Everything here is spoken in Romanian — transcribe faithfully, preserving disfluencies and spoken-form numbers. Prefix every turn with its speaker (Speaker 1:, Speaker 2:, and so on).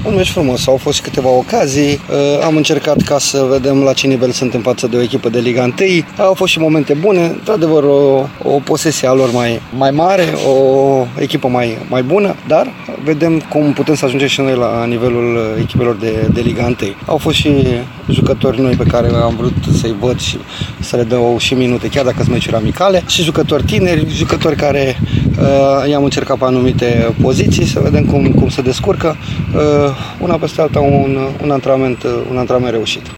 Speaker 1: un meci frumos, au fost și câteva ocazii, am încercat ca să vedem la ce nivel sunt în față de o echipă de Liga unu, au fost și momente bune, într-adevăr o, o posesie a lor mai, mai mare, o echipă mai, mai bună, dar vedem cum putem să ajungem și noi la nivelul echipelor de, de Liga unu. Au fost și jucători noi pe care am vrut să-i văd și să le dau și minute, chiar dacă sunt meciuri amicale, și jucători tineri, jucători care uh, i-am încercat pe anumite poziții, să vedem cum, cum se descurcă. Uh, una peste alta un, un antrenament, un antrenament reușit.